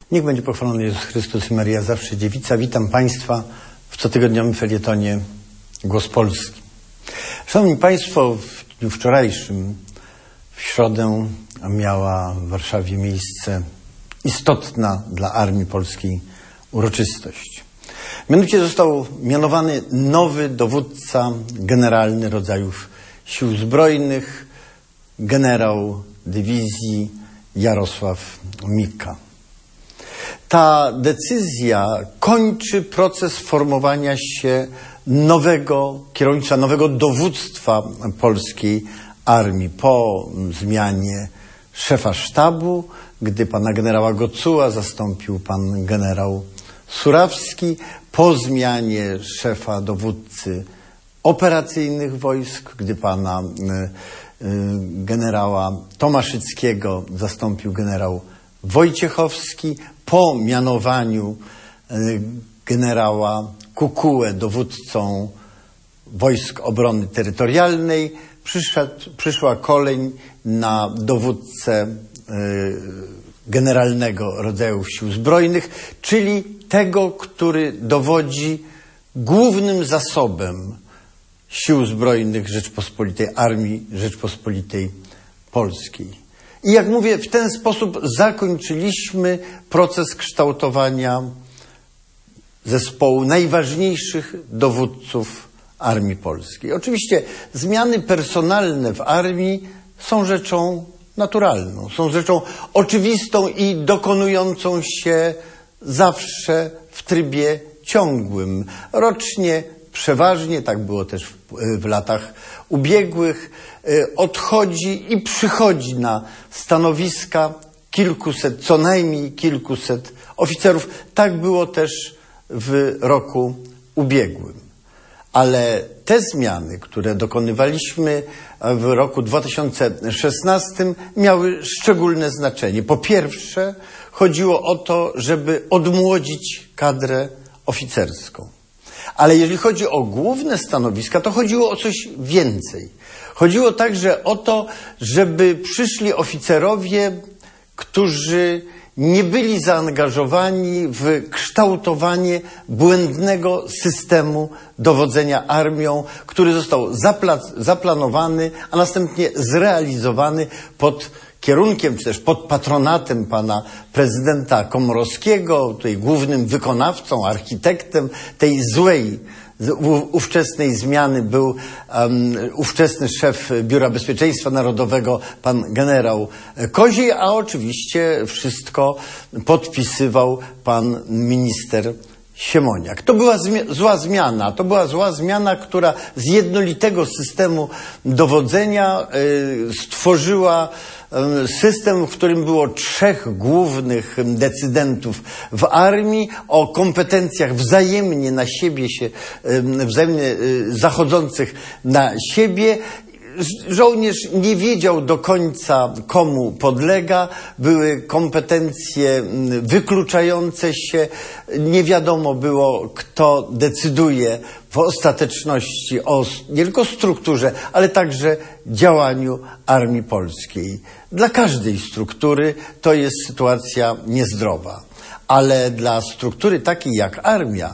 Niech będzie pochwalony Jezus Chrystus i Maryja zawsze dziewica. Witam Państwa w cotygodniowym felietonie Głos Polski. Szanowni Państwo, w dniu wczorajszym, w środę, miała w Warszawie miejsce istotna dla Armii Polskiej uroczystość. Mianowicie został mianowany nowy dowódca generalny rodzajów Sił Zbrojnych, generał dywizji Jarosław Mika. Ta decyzja kończy proces formowania się nowego kierownictwa, nowego dowództwa polskiej armii po zmianie szefa sztabu, gdy pana generała Gocuła zastąpił pan generał Surawski, po zmianie szefa dowódcy operacyjnych wojsk, gdy pana generała Tomaszyckiego zastąpił generał Wojciechowski, po mianowaniu generała Kukułę dowódcą Wojsk Obrony Terytorialnej przyszła kolej na dowódcę generalnego rodzaju Sił Zbrojnych, czyli tego, który dowodzi głównym zasobem Sił Zbrojnych Rzeczpospolitej, Armii Rzeczpospolitej Polskiej. I jak mówię, w ten sposób zakończyliśmy proces kształtowania zespołu najważniejszych dowódców Armii Polskiej. Oczywiście zmiany personalne w armii są rzeczą naturalną, są rzeczą oczywistą i dokonującą się zawsze w trybie ciągłym. Rocznie, przeważnie, tak było też w latach ubiegłych, odchodzi i przychodzi na stanowiska kilkuset, co najmniej kilkuset oficerów. Tak było też w roku ubiegłym. Ale te zmiany, które dokonywaliśmy w roku 2016, miały szczególne znaczenie. Po pierwsze, chodziło o to, żeby odmłodzić kadrę oficerską. Ale jeżeli chodzi o główne stanowiska, to chodziło o coś więcej. Chodziło także o to, żeby przyszli oficerowie, którzy nie byli zaangażowani w kształtowanie błędnego systemu dowodzenia armią, który został zaplanowany, a następnie zrealizowany pod kierunkiem, czy też pod patronatem pana prezydenta Komorowskiego, tutaj głównym wykonawcą, architektem tej złej ówczesnej zmiany był ówczesny szef Biura Bezpieczeństwa Narodowego, pan generał Koziej, a oczywiście wszystko podpisywał pan minister Siemoniak. To była zła zmiana. To była zła zmiana, która z jednolitego systemu dowodzenia stworzyła system, w którym było trzech głównych decydentów w armii o kompetencjach wzajemnie na siebie wzajemnie zachodzących na siebie. Żołnierz nie wiedział do końca, komu podlega. Były kompetencje wykluczające się. Nie wiadomo było, kto decyduje w ostateczności o nie tylko strukturze, ale także działaniu Armii Polskiej. Dla każdej struktury to jest sytuacja niezdrowa. Ale dla struktury takiej jak armia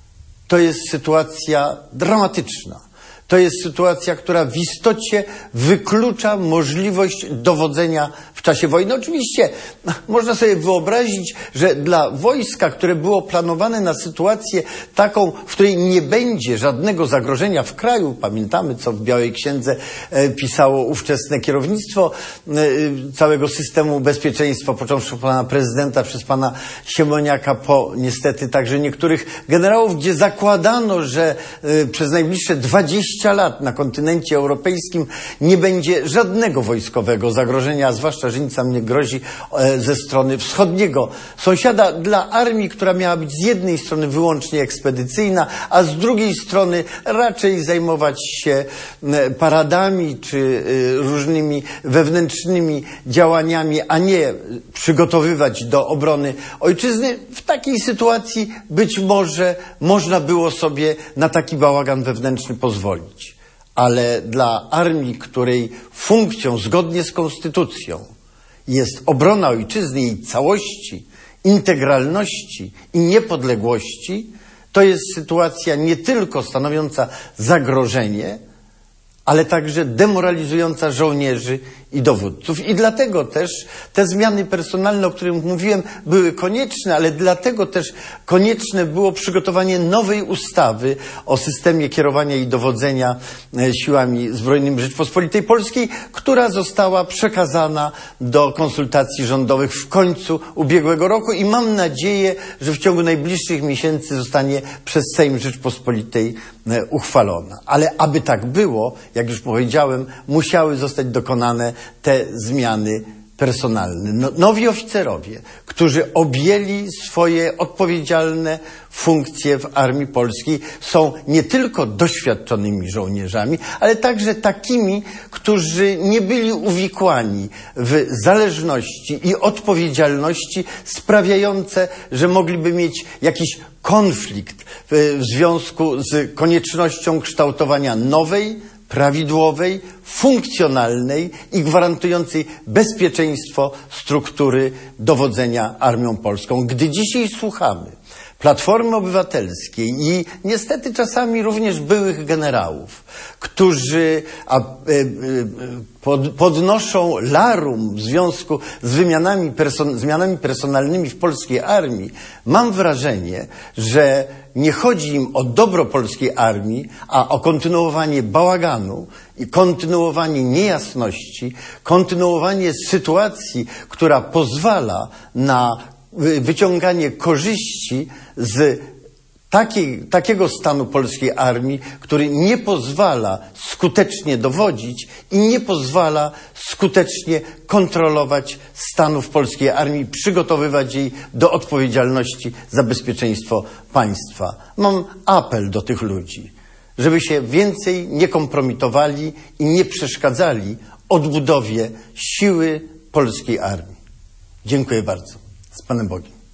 to jest sytuacja dramatyczna. To jest sytuacja, która w istocie wyklucza możliwość dowodzenia w czasie wojny. Oczywiście można sobie wyobrazić, że dla wojska, które było planowane na sytuację taką, w której nie będzie żadnego zagrożenia w kraju, pamiętamy, co w Białej Księdze pisało ówczesne kierownictwo całego systemu bezpieczeństwa, począwszy od pana prezydenta przez pana Siemoniaka, po niestety także niektórych generałów, gdzie zakładano, że przez najbliższe 20 lat na kontynencie europejskim nie będzie żadnego wojskowego zagrożenia, a zwłaszcza, że nic nam nie grozi ze strony wschodniego sąsiada. Dla armii, która miała być z jednej strony wyłącznie ekspedycyjna, a z drugiej strony raczej zajmować się paradami czy różnymi wewnętrznymi działaniami, a nie przygotowywać do obrony ojczyzny, w takiej sytuacji być może można było sobie na taki bałagan wewnętrzny pozwolić. Ale dla armii, której funkcją zgodnie z konstytucją jest obrona ojczyzny, jej całości, integralności i niepodległości, to jest sytuacja nie tylko stanowiąca zagrożenie, ale także demoralizująca żołnierzy i dowódców. I dlatego też te zmiany personalne, o których mówiłem, były konieczne, ale dlatego też konieczne było przygotowanie nowej ustawy o systemie kierowania i dowodzenia siłami zbrojnymi Rzeczypospolitej Polskiej, która została przekazana do konsultacji rządowych w końcu ubiegłego roku i mam nadzieję, że w ciągu najbliższych miesięcy zostanie przez Sejm Rzeczypospolitej uchwalona. Ale aby tak było, jak już powiedziałem, musiały zostać dokonane te zmiany personalne. Nowi oficerowie, którzy objęli swoje odpowiedzialne funkcje w Armii Polskiej, są nie tylko doświadczonymi żołnierzami, ale także takimi, którzy nie byli uwikłani w zależności i odpowiedzialności sprawiające, że mogliby mieć jakiś konflikt w związku z koniecznością kształtowania nowej, prawidłowej, funkcjonalnej i gwarantującej bezpieczeństwo struktury dowodzenia Armią Polską. Gdy dzisiaj słuchamy Platformy Obywatelskiej i niestety czasami również byłych generałów, którzy podnoszą larum w związku z zmianami personalnymi w polskiej armii, mam wrażenie, że nie chodzi im o dobro polskiej armii, a o kontynuowanie bałaganu i kontynuowanie niejasności, kontynuowanie sytuacji, która pozwala na wyciąganie korzyści z takiego stanu polskiej armii, który nie pozwala skutecznie dowodzić i nie pozwala skutecznie kontrolować stanów polskiej armii, przygotowywać jej do odpowiedzialności za bezpieczeństwo państwa. Mam apel do tych ludzi, żeby się więcej nie kompromitowali i nie przeszkadzali odbudowie siły polskiej armii. Dziękuję bardzo. Z Panem Bogiem.